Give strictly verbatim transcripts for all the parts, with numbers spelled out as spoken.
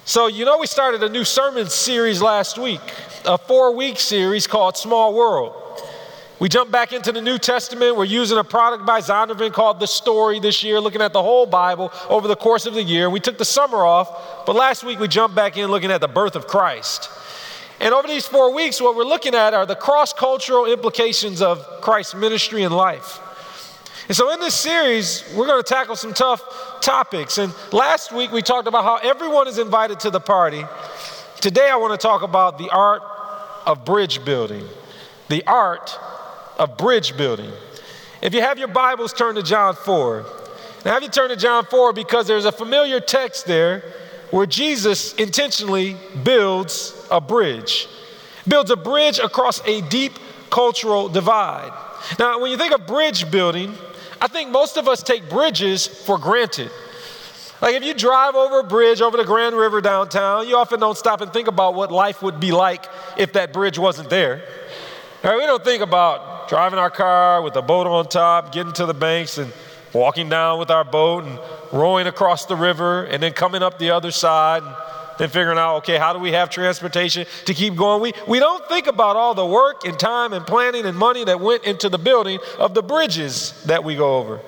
So, you know, we started a new sermon series last week, a four-week series called Small World. We jumped back into the New Testament. We're using a product by Zondervan called The Story this year, looking at the whole Bible over the course of the year. We took the summer off, but last week we jumped back in looking at the birth of Christ. And over these four weeks, what we're looking at are the cross-cultural implications of Christ's ministry and life. And so in this series, we're going to tackle some tough topics. And last week we talked about how everyone is invited to the party. Today I want to talk about the art of bridge building. The art of bridge building. If you have your Bibles, turn to John four. Now have you turn to John four because there's a familiar text there where Jesus intentionally builds a bridge. Builds a bridge across a deep cultural divide. Now when you think of bridge building, I think most of us take bridges for granted. Like if you drive over a bridge over the Grand River downtown, you often don't stop and think about what life would be like if that bridge wasn't there. Right? We don't think about driving our car with a boat on top, getting to the banks and walking down with our boat and rowing across the river and then coming up the other side and then figuring out, okay, how do we have transportation to keep going? We, we don't think about all the work and time and planning and money that went into the building of the bridges that we go over.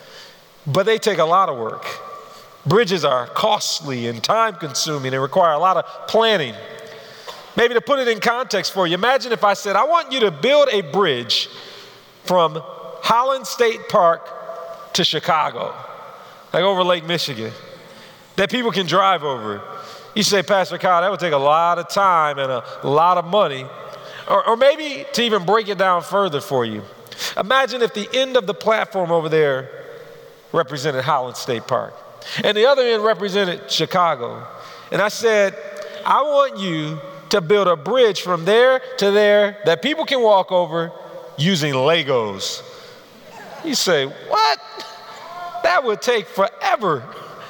But they take a lot of work. Bridges are costly and time consuming and require a lot of planning. Maybe to put it in context for you, imagine if I said, I want you to build a bridge from Holland State Park to Chicago, like over Lake Michigan, that people can drive over. You say, Pastor Kyle, that would take a lot of time and a lot of money. Or, or maybe to even break it down further for you. Imagine if the end of the platform over there represented Holland State Park and the other end represented Chicago. And I said, I want you to build a bridge from there to there that people can walk over using Legos. You say, what? That would take forever.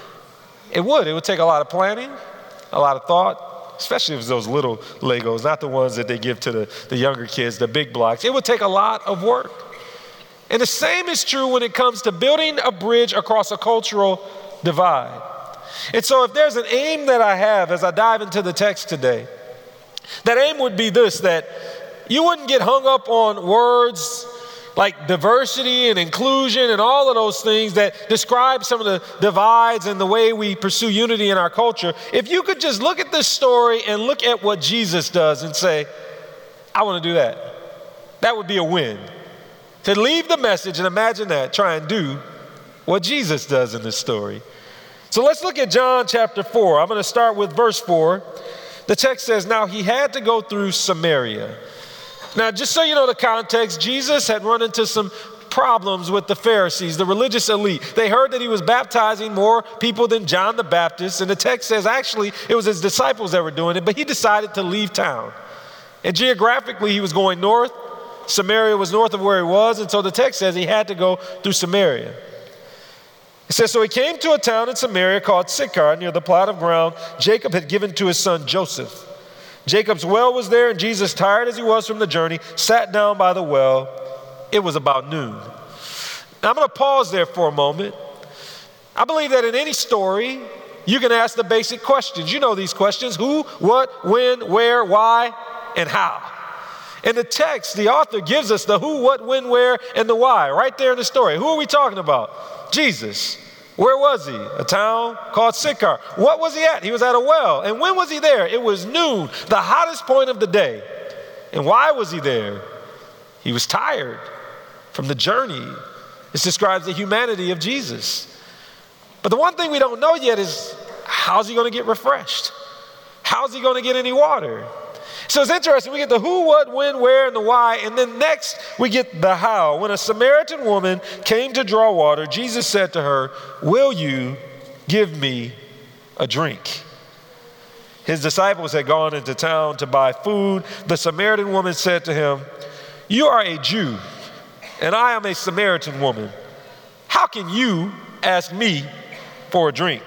It would. It would take a lot of planning, a lot of thought, especially if it's those little Legos, not the ones that they give to the, the younger kids, the big blocks. It would take a lot of work. And the same is true when it comes to building a bridge across a cultural divide. And so if there's an aim that I have as I dive into the text today, that aim would be this, that you wouldn't get hung up on words like diversity and inclusion and all of those things that describe some of the divides and the way we pursue unity in our culture. If you could just look at this story and look at what Jesus does and say, I want to do that. That would be a win. To leave the message and imagine that, try and do what Jesus does in this story. So let's look at John chapter four. I'm going to start with verse four. The text says, now he had to go through Samaria. Now, just so you know the context, Jesus had run into some problems with the Pharisees, the religious elite. They heard that he was baptizing more people than John the Baptist. And the text says actually it was his disciples that were doing it, but he decided to leave town. And geographically, he was going north. Samaria was north of where he was. And so the text says he had to go through Samaria. It says, so he came to a town in Samaria called Sychar, near the plot of ground Jacob had given to his son Joseph. Jacob's well was there, and Jesus, tired as he was from the journey, sat down by the well. It was about noon. Now I'm going to pause there for a moment. I believe that in any story, you can ask the basic questions. You know these questions: who, what, when, where, why, and how. In the text, the author gives us the who, what, when, where, and the why right there in the story. Who are we talking about? Jesus. Where was he? A town called Sychar. What was he at? He was at a well. And when was he there? It was noon, the hottest point of the day. And why was he there? He was tired from the journey. This describes the humanity of Jesus. But the one thing we don't know yet is, how's he going to get refreshed? How's he going to get any water? So it's interesting. We get the who, what, when, where, and the why. And then next we get the how. When a Samaritan woman came to draw water, Jesus said to her, will you give me a drink? His disciples had gone into town to buy food. The Samaritan woman said to him, you are a Jew, and I am a Samaritan woman. How can you ask me for a drink?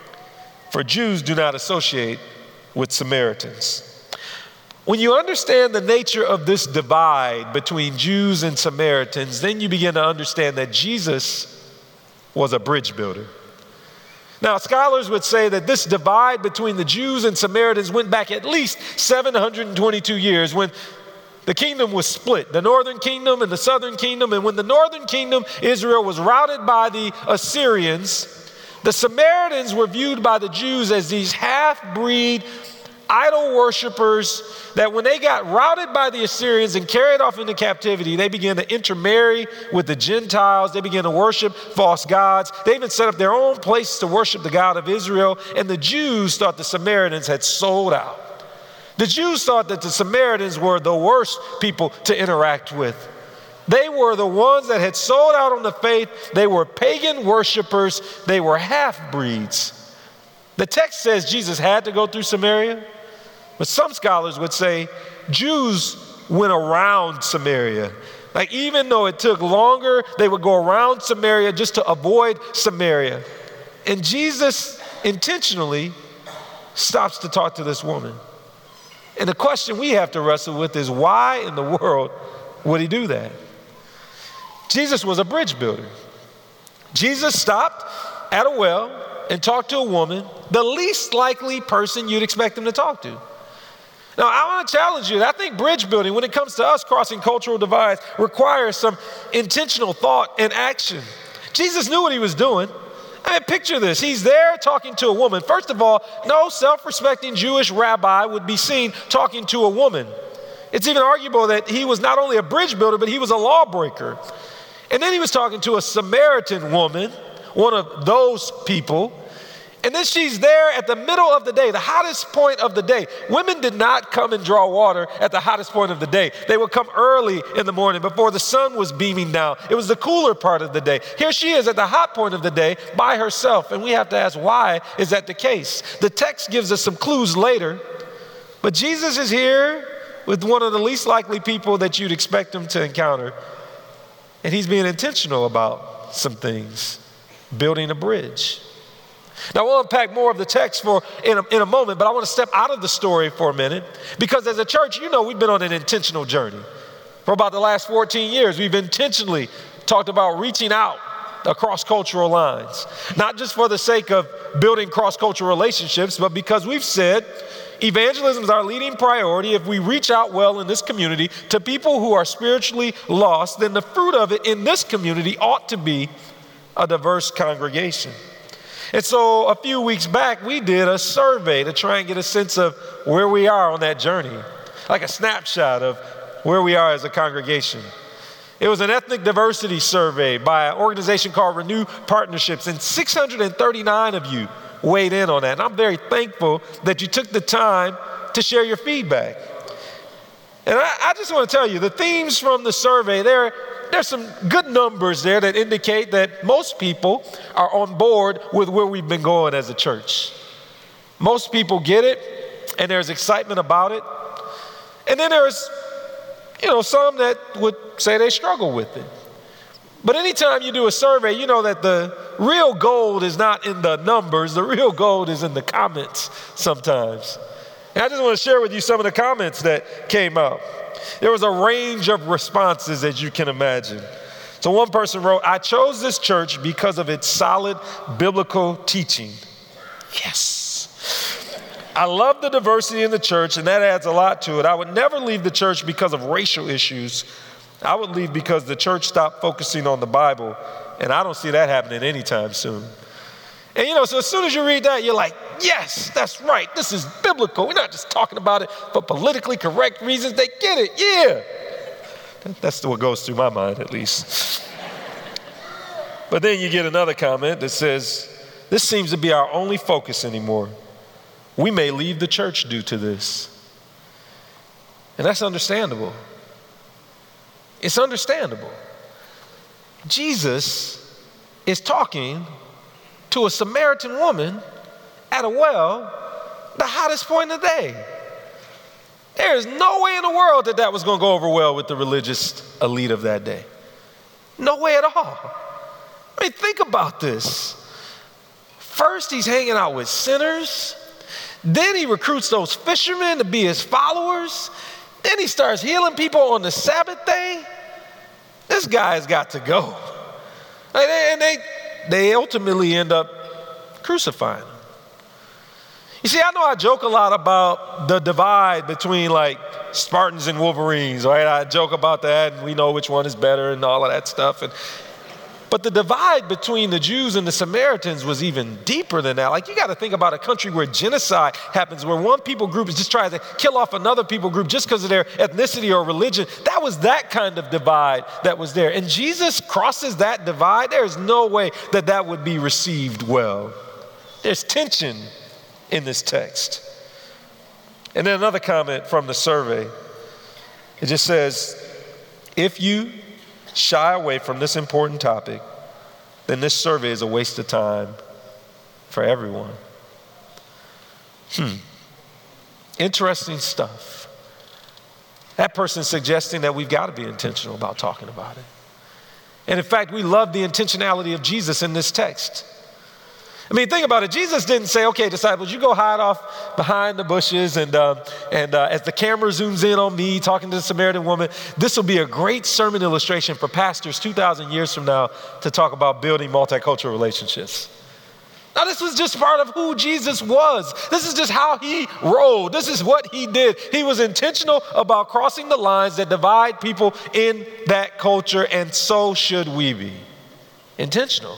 For Jews do not associate with Samaritans. When you understand the nature of this divide between Jews and Samaritans, then you begin to understand that Jesus was a bridge builder. Now, scholars would say that this divide between the Jews and Samaritans went back at least seven hundred twenty-two years when the kingdom was split, the northern kingdom and the southern kingdom. And when the northern kingdom, Israel, was routed by the Assyrians, the Samaritans were viewed by the Jews as these half-breed idol worshipers that when they got routed by the Assyrians and carried off into captivity, they began to intermarry with the Gentiles. They began to worship false gods. They even set up their own place to worship the God of Israel. And the Jews thought the Samaritans had sold out. The Jews thought that the Samaritans were the worst people to interact with. They were the ones that had sold out on the faith. They were pagan worshipers. They were half-breeds. The text says Jesus had to go through Samaria, but some scholars would say Jews went around Samaria. Like even though it took longer, they would go around Samaria just to avoid Samaria. And Jesus intentionally stops to talk to this woman. And the question we have to wrestle with is, why in the world would he do that? Jesus was a bridge builder. Jesus stopped at a well and talked to a woman, the least likely person you'd expect him to talk to. Now, I want to challenge you. I think bridge building, when it comes to us crossing cultural divides, requires some intentional thought and action. Jesus knew what he was doing. I mean, picture this. He's there talking to a woman. First of all, no self-respecting Jewish rabbi would be seen talking to a woman. It's even arguable that he was not only a bridge builder, but he was a lawbreaker. And then he was talking to a Samaritan woman, one of those people. And then she's there at the middle of the day, the hottest point of the day. Women did not come and draw water at the hottest point of the day. They would come early in the morning before the sun was beaming down. It was the cooler part of the day. Here she is at the hot point of the day by herself. And we have to ask, why is that the case? The text gives us some clues later. But Jesus is here with one of the least likely people that you'd expect him to encounter. And he's being intentional about some things, building a bridge. Now, we'll unpack more of the text for in a, in a moment, but I want to step out of the story for a minute because as a church, you know, we've been on an intentional journey. For about the last fourteen years, we've intentionally talked about reaching out across cultural lines, not just for the sake of building cross-cultural relationships, but because we've said evangelism is our leading priority. If we reach out well in this community to people who are spiritually lost, then the fruit of it in this community ought to be a diverse congregation. And so a few weeks back, we did a survey to try and get a sense of where we are on that journey, like a snapshot of where we are as a congregation. It was an ethnic diversity survey by an organization called Renew Partnerships, and six hundred thirty-nine of you weighed in on that. And I'm very thankful that you took the time to share your feedback. And I, I just want to tell you, the themes from the survey, there, there's some good numbers there that indicate that most people are on board with where we've been going as a church. Most people get it, and there's excitement about it. And then there's, you know, some that would say they struggle with it. But anytime you do a survey, you know that the real gold is not in the numbers. The real gold is in the comments sometimes. And I just want to share with you some of the comments that came up. There was a range of responses, as you can imagine. So one person wrote, "I chose this church because of its solid biblical teaching." Yes. "I love the diversity in the church, and that adds a lot to it. I would never leave the church because of racial issues. I would leave because the church stopped focusing on the Bible, and I don't see that happening anytime soon." And you know, so as soon as you read that, you're like, yes, that's right. This is biblical. We're not just talking about it for politically correct reasons. They get it, yeah. That's what goes through my mind, at least. But then you get another comment that says, "This seems to be our only focus anymore. We may leave the church due to this." And that's understandable. It's understandable. Jesus is talking to a Samaritan woman at a well, the hottest point of the day. There is no way in the world that that was going to go over well with the religious elite of that day. No way at all. I mean, think about this. First, he's hanging out with sinners. Then he recruits those fishermen to be his followers. Then he starts healing people on the Sabbath day. This guy's got to go. And they, they ultimately end up crucifying him. You see, I know I joke a lot about the divide between like Spartans and Wolverines, right? I joke about that, and we know which one is better and all of that stuff. And But the divide between the Jews and the Samaritans was even deeper than that. Like, you got to think about a country where genocide happens, where one people group is just trying to kill off another people group just because of their ethnicity or religion. That was that kind of divide that was there. And Jesus crosses that divide. There is no way that that would be received well. There's tension in this text. And then another comment from the survey. It just says, if you shy away from this important topic, then this survey is a waste of time for everyone. Hmm. Interesting stuff. That person's suggesting that we've got to be intentional about talking about it. And in fact, we love the intentionality of Jesus in this text. I mean, think about it. Jesus didn't say, okay, disciples, you go hide off behind the bushes, and, uh, and uh, as the camera zooms in on me talking to the Samaritan woman, this will be a great sermon illustration for pastors two thousand years from now to talk about building multicultural relationships. Now, this was just part of who Jesus was. This is just how he rolled. This is what he did. He was intentional about crossing the lines that divide people in that culture, and so should we be. Intentional.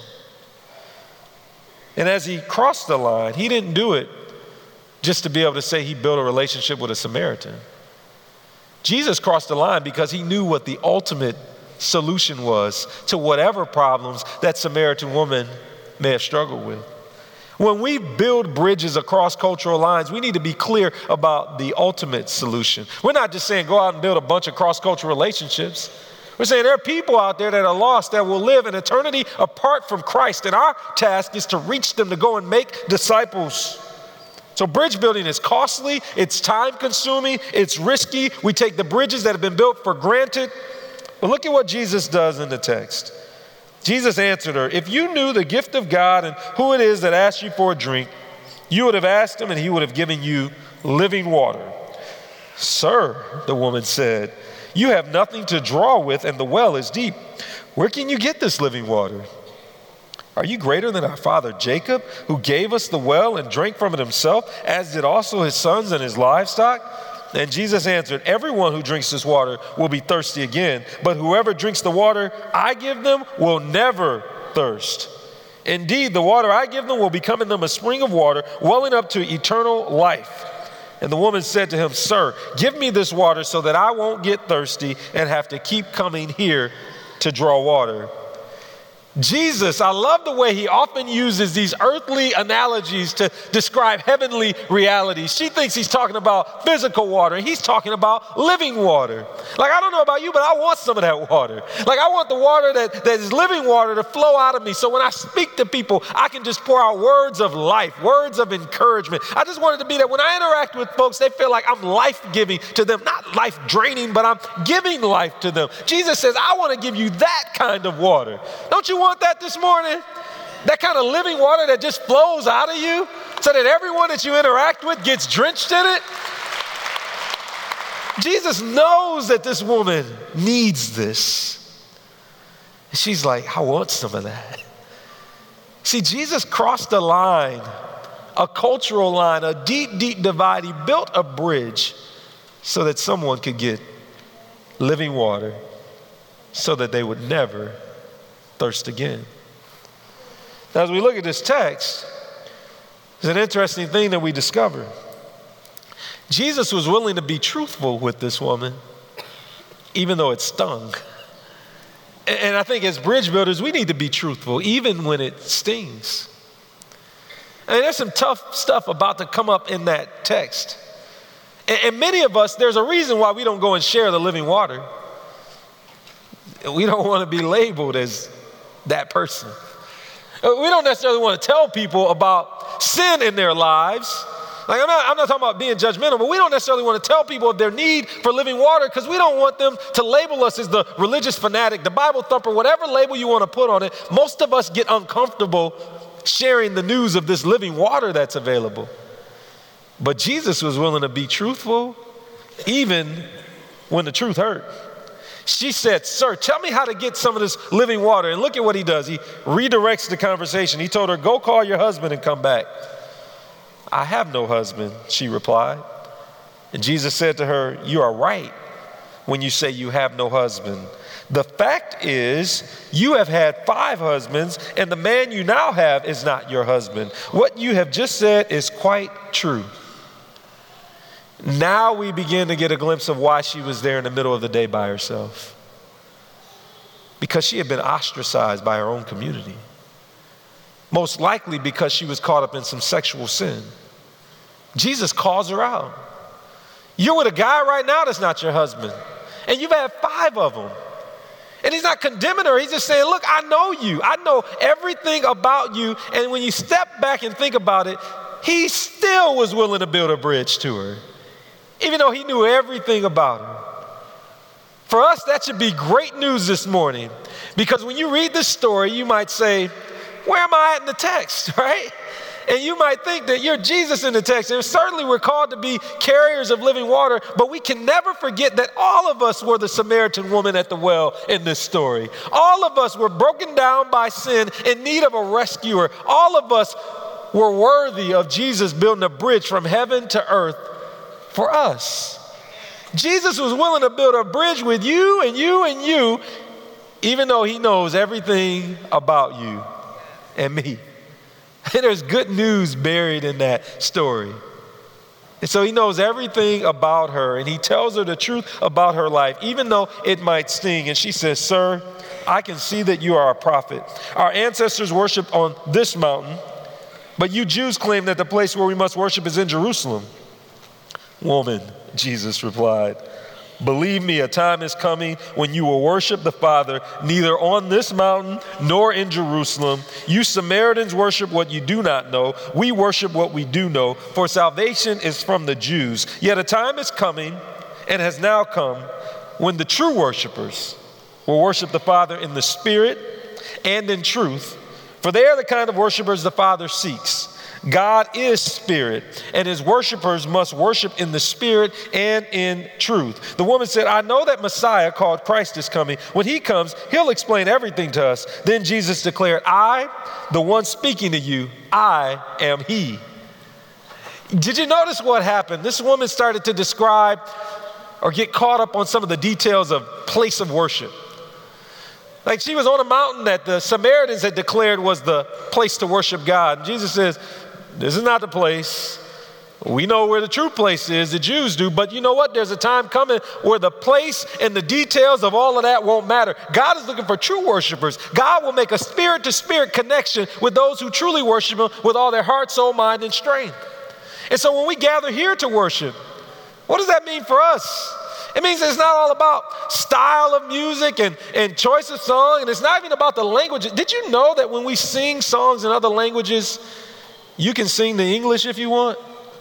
And as he crossed the line, he didn't do it just to be able to say he built a relationship with a Samaritan. Jesus crossed the line because he knew what the ultimate solution was to whatever problems that Samaritan woman may have struggled with. When we build bridges across cultural lines, we need to be clear about the ultimate solution. We're not just saying go out and build a bunch of cross-cultural relationships. We're saying there are people out there that are lost that will live an eternity apart from Christ, and our task is to reach them to go and make disciples. So bridge building is costly, it's time-consuming, it's risky. We take the bridges that have been built for granted. But look at what Jesus does in the text. Jesus answered her, if you knew the gift of God and who it is that asked you for a drink, you would have asked him and he would have given you living water. Sir, the woman said, you have nothing to draw with, and the well is deep. Where can you get this living water? Are you greater than our father Jacob, who gave us the well and drank from it himself, as did also his sons and his livestock? And Jesus answered, everyone who drinks this water will be thirsty again, but whoever drinks the water I give them will never thirst. Indeed, the water I give them will become in them a spring of water, welling up to eternal life. And the woman said to him, sir, give me this water so that I won't get thirsty and have to keep coming here to draw water. Jesus, I love the way he often uses these earthly analogies to describe heavenly realities. She thinks he's talking about physical water, and he's talking about living water. Like, I don't know about you, but I want some of that water. Like, I want the water that, that is living water to flow out of me, so when I speak to people, I can just pour out words of life, words of encouragement. I just want it to be that when I interact with folks, they feel like I'm life-giving to them, not life-draining, but I'm giving life to them. Jesus says, I want to give you that kind of water. Don't you want Want that this morning? That kind of living water that just flows out of you so that everyone that you interact with gets drenched in it? Jesus knows that this woman needs this. And she's like, I want some of that. See, Jesus crossed a line, a cultural line, a deep, deep divide. He built a bridge so that someone could get living water so that they would never thirst again. Now, as we look at this text, there's an interesting thing that we discover. Jesus was willing to be truthful with this woman, even though it stung. And I think as bridge builders, we need to be truthful, even when it stings. And there's some tough stuff about to come up in that text. And many of us, there's a reason why we don't go and share the living water. We don't want to be labeled as that person. We don't necessarily want to tell people about sin in their lives. Like, I'm not, I'm not talking about being judgmental, but we don't necessarily want to tell people of their need for living water because we don't want them to label us as the religious fanatic, the Bible thumper, whatever label you want to put on it. Most of us get uncomfortable sharing the news of this living water that's available. But Jesus was willing to be truthful even when the truth hurt. She said, sir, tell me how to get some of this living water. And look at what he does. He redirects the conversation. He told her, go call your husband and come back. I have no husband, she replied. And Jesus said to her, you are right when you say you have no husband. The fact is, you have had five husbands, and the man you now have is not your husband. What you have just said is quite true. Now we begin to get a glimpse of why she was there in the middle of the day by herself. Because she had been ostracized by her own community. Most likely because she was caught up in some sexual sin. Jesus calls her out. You're with a guy right now that's not your husband. And you've had five of them. And he's not condemning her. He's just saying, look, I know you. I know everything about you. And when you step back and think about it, he still was willing to build a bridge to her. Even though he knew everything about her. For us, that should be great news this morning. Because when you read this story, you might say, where am I at in the text, right? And you might think that you're Jesus in the text. And certainly we're called to be carriers of living water, but we can never forget that all of us were the Samaritan woman at the well in this story. All of us were broken down by sin in need of a rescuer. All of us were worthy of Jesus building a bridge from heaven to earth for us. Jesus was willing to build a bridge with you and you and you, even though he knows everything about you and me. And there's good news buried in that story. And so he knows everything about her, and he tells her the truth about her life, even though it might sting. And she says, sir, I can see that you are a prophet. Our ancestors worshiped on this mountain, but you Jews claim that the place where we must worship is in Jerusalem. Woman, Jesus replied, believe me, a time is coming when you will worship the Father neither on this mountain nor in Jerusalem. You Samaritans worship what you do not know. We worship what we do know, for salvation is from the Jews. Yet a time is coming and has now come when the true worshipers will worship the Father in the Spirit and in truth, for they are the kind of worshipers the Father seeks. God is spirit, and his worshipers must worship in the spirit and in truth. The woman said, I know that Messiah called Christ is coming. When he comes, he'll explain everything to us. Then Jesus declared, I, the one speaking to you, I am he. Did you notice what happened? This woman started to describe or get caught up on some of the details of place of worship. Like she was on a mountain that the Samaritans had declared was the place to worship God. And Jesus says, this is not the place. We know where the true place is, the Jews do, but you know what? There's a time coming where the place and the details of all of that won't matter. God is looking for true worshipers. God will make a spirit-to-spirit connection with those who truly worship him with all their heart, soul, mind, and strength. And so when we gather here to worship, what does that mean for us? It means it's not all about style of music and, and choice of song, and it's not even about the language. Did you know that when we sing songs in other languages, you can sing the English if you want?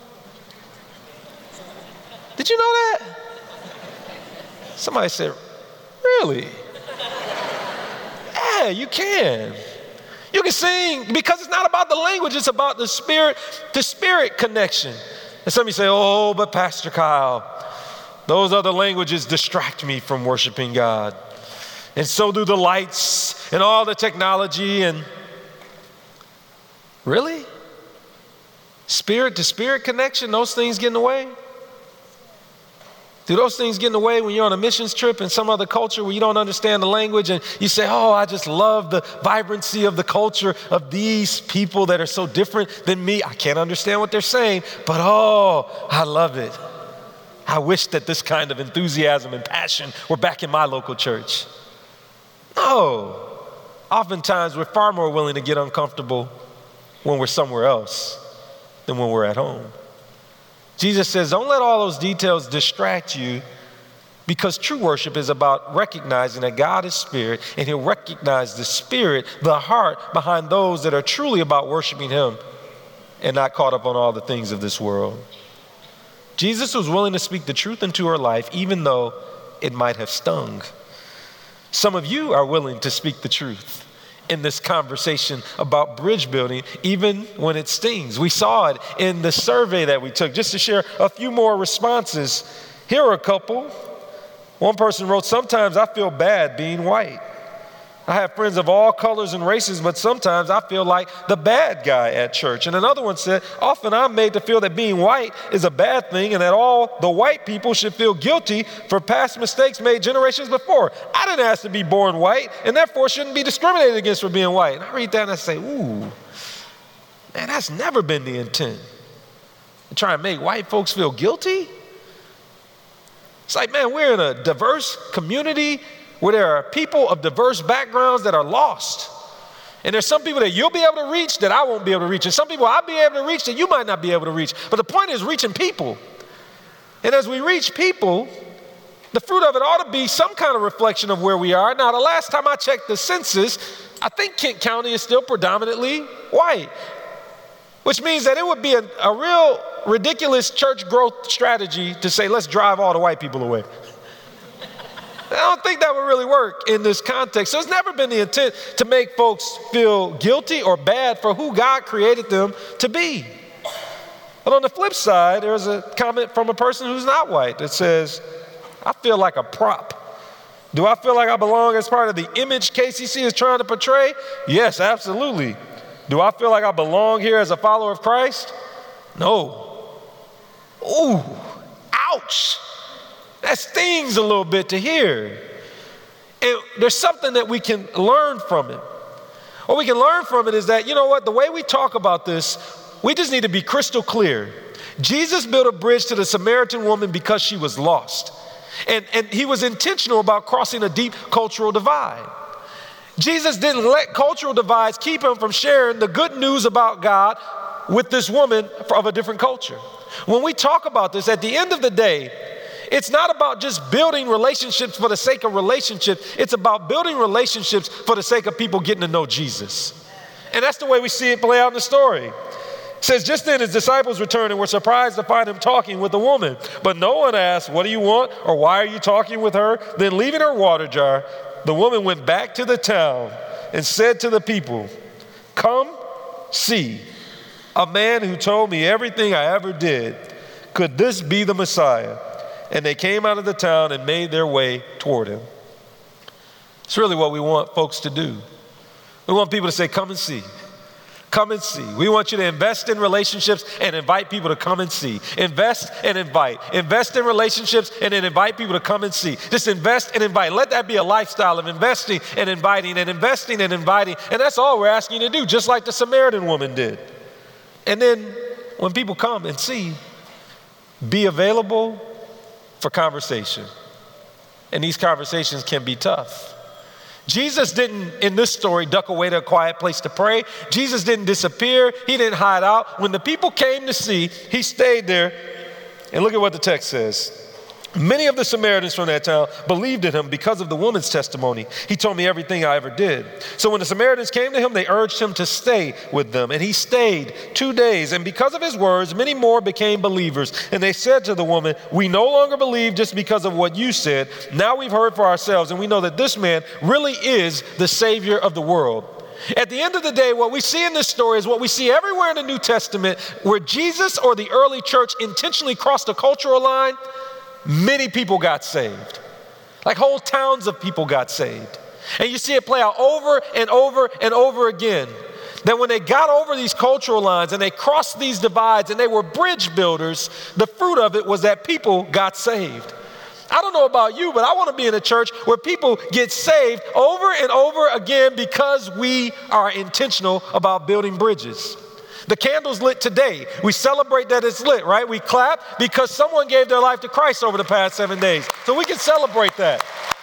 Did you know that? Somebody said, really? Yeah, you can. You can sing because it's not about the language, it's about the spirit to spirit connection. And some of you say, oh, but Pastor Kyle, those other languages distract me from worshiping God. And so do the lights and all the technology. And really? Spirit to spirit connection, those things get in the way? Do those things get in the way when you're on a missions trip in some other culture where you don't understand the language and you say, oh, I just love the vibrancy of the culture of these people that are so different than me. I can't understand what they're saying, but oh, I love it. I wish that this kind of enthusiasm and passion were back in my local church. No. Oftentimes, we're far more willing to get uncomfortable when we're somewhere else than when we're at home. Jesus says, don't let all those details distract you, because true worship is about recognizing that God is spirit, and he'll recognize the spirit, the heart behind those that are truly about worshiping him and not caught up on all the things of this world. Jesus was willing to speak the truth into her life, even though it might have stung. Some of you are willing to speak the truth in this conversation about bridge building, even when it stings. We saw it in the survey that we took. Just to share a few more responses, here are a couple. One person wrote, sometimes I feel bad being white. I have friends of all colors and races, but sometimes I feel like the bad guy at church. And another one said, often I'm made to feel that being white is a bad thing and that all the white people should feel guilty for past mistakes made generations before. I didn't ask to be born white and therefore shouldn't be discriminated against for being white. And I read that and I say, ooh, man, that's never been the intent. To try and make white folks feel guilty? It's like, man, we're in a diverse community where there are people of diverse backgrounds that are lost. And there's some people that you'll be able to reach that I won't be able to reach. And some people I'll be able to reach that you might not be able to reach. But the point is reaching people. And as we reach people, the fruit of it ought to be some kind of reflection of where we are. Now, the last time I checked the census, I think Kent County is still predominantly white, which means that it would be a, a real ridiculous church growth strategy to say, let's drive all the white people away. I don't think that would really work in this context. So it's never been the intent to make folks feel guilty or bad for who God created them to be. But on the flip side, there's a comment from a person who's not white that says, I feel like a prop. Do I feel like I belong as part of the image K C C is trying to portray? Yes, absolutely. Do I feel like I belong here as a follower of Christ? No. Ooh, ouch. That stings a little bit to hear. And there's something that we can learn from it. What we can learn from it is that, you know what, the way we talk about this, we just need to be crystal clear. Jesus built a bridge to the Samaritan woman because she was lost. And, and he was intentional about crossing a deep cultural divide. Jesus didn't let cultural divides keep him from sharing the good news about God with this woman of a different culture. When we talk about this, at the end of the day, it's not about just building relationships for the sake of relationships. It's about building relationships for the sake of people getting to know Jesus. And that's the way we see it play out in the story. It says, just then his disciples returned and were surprised to find him talking with a woman. But no one asked, what do you want? Or why are you talking with her? Then leaving her water jar, the woman went back to the town and said to the people, come see a man who told me everything I ever did. Could this be the Messiah? And they came out of the town and made their way toward him. It's really what we want folks to do. We want people to say, come and see. Come and see. We want you to invest in relationships and invite people to come and see. Invest and invite. Invest in relationships and then invite people to come and see. Just invest and invite. Let that be a lifestyle of investing and inviting and investing and inviting. And that's all we're asking you to do, just like the Samaritan woman did. And then when people come and see, be available for conversation. And these conversations can be tough. Jesus didn't, in this story, duck away to a quiet place to pray. Jesus didn't disappear. He didn't hide out. When the people came to see, he stayed there. And look at what the text says. Many of the Samaritans from that town believed in him because of the woman's testimony. He told me everything I ever did. So when the Samaritans came to him, they urged him to stay with them. And he stayed two days. And because of his words, many more became believers. And they said to the woman, we no longer believe just because of what you said. Now we've heard for ourselves, and we know that this man really is the Savior of the world. At the end of the day, what we see in this story is what we see everywhere in the New Testament, where Jesus or the early church intentionally crossed a cultural line. Many people got saved. Like whole towns of people got saved. And you see it play out over and over and over again. That when they got over these cultural lines and they crossed these divides and they were bridge builders, the fruit of it was that people got saved. I don't know about you, but I want to be in a church where people get saved over and over again because we are intentional about building bridges. The candle's lit today. We celebrate that it's lit, right? We clap because someone gave their life to Christ over the past seven days. So we can celebrate that.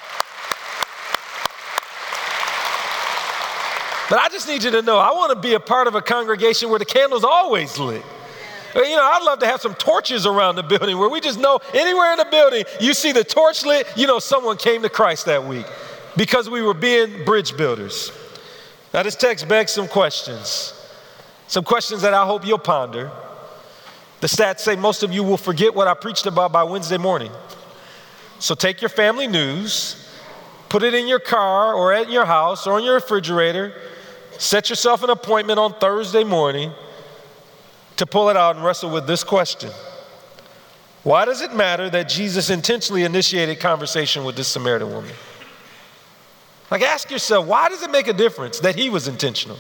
But I just need you to know, I want to be a part of a congregation where the candle's always lit. You know, I'd love to have some torches around the building where we just know anywhere in the building, you see the torch lit, you know someone came to Christ that week because we were being bridge builders. Now this text begs some questions. Some questions that I hope you'll ponder. The stats say most of you will forget what I preached about by Wednesday morning. So take your family news, put it in your car or at your house or on your refrigerator, set yourself an appointment on Thursday morning to pull it out and wrestle with this question. Why does it matter that Jesus intentionally initiated conversation with this Samaritan woman? Like, ask yourself, why does it make a difference that he was intentional?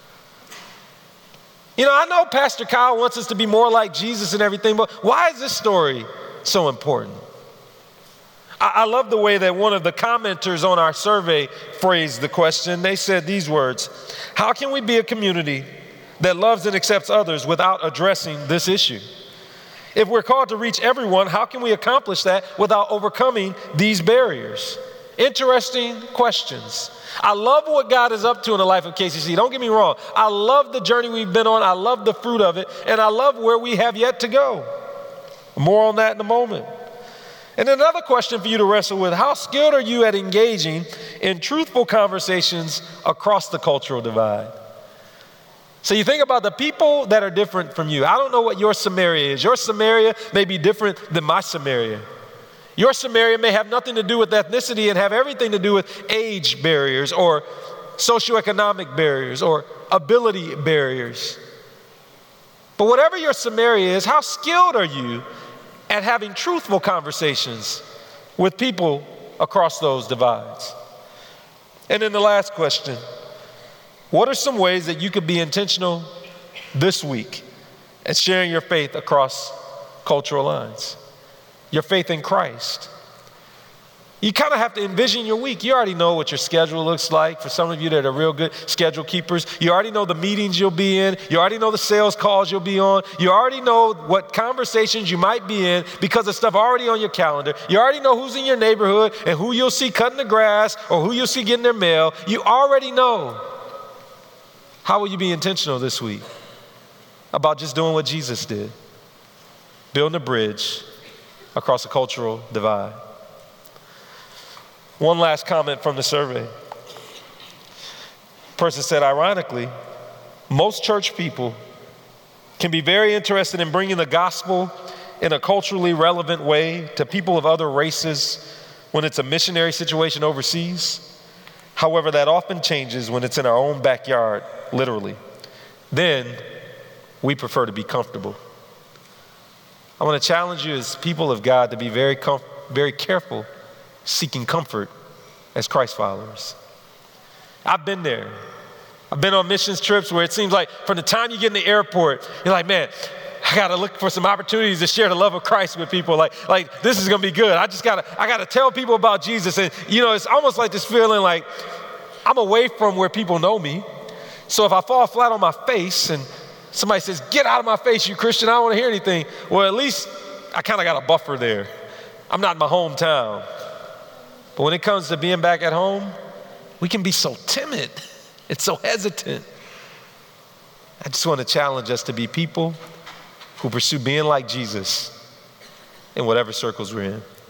You know, I know Pastor Kyle wants us to be more like Jesus and everything, but why is this story so important? I, I love the way that one of the commenters on our survey phrased the question. They said these words: how can we be a community that loves and accepts others without addressing this issue? If we're called to reach everyone, how can we accomplish that without overcoming these barriers? Interesting questions. I love what God is up to in the life of K C C. Don't get me wrong. I love the journey we've been on. I love the fruit of it. And I love where we have yet to go. More on that in a moment. And another question for you to wrestle with: how skilled are you at engaging in truthful conversations across the cultural divide? So you think about the people that are different from you. I don't know what your Samaria is. Your Samaria may be different than my Samaria. Your Samaria may have nothing to do with ethnicity and have everything to do with age barriers or socioeconomic barriers or ability barriers. But whatever your Samaria is, how skilled are you at having truthful conversations with people across those divides? And then the last question: what are some ways that you could be intentional this week at sharing your faith across cultural lines? Your faith in Christ. You kind of have to envision your week. You already know what your schedule looks like. For some of you that are real good schedule keepers, you already know the meetings you'll be in. You already know the sales calls you'll be on. You already know what conversations you might be in because of stuff already on your calendar. You already know who's in your neighborhood and who you'll see cutting the grass or who you'll see getting their mail. You already know. How will you be intentional this week about just doing what Jesus did? Building a bridge across a cultural divide. One last comment from the survey. Person said, ironically, most church people can be very interested in bringing the gospel in a culturally relevant way to people of other races when it's a missionary situation overseas. However, that often changes when it's in our own backyard, literally. Then we prefer to be comfortable. I want to challenge you as people of God to be very, com- very careful seeking comfort as Christ followers. I've been there. I've been on missions trips where it seems like from the time you get in the airport, you're like, man, I got to look for some opportunities to share the love of Christ with people. Like, like this is going to be good. I just got to, I got to tell people about Jesus. And, you know, it's almost like this feeling like I'm away from where people know me. So if I fall flat on my face and somebody says, get out of my face, you Christian, I don't want to hear anything. Well, at least I kind of got a buffer there. I'm not in my hometown. But when it comes to being back at home, we can be so timid and so hesitant. I just want to challenge us to be people who pursue being like Jesus in whatever circles we're in.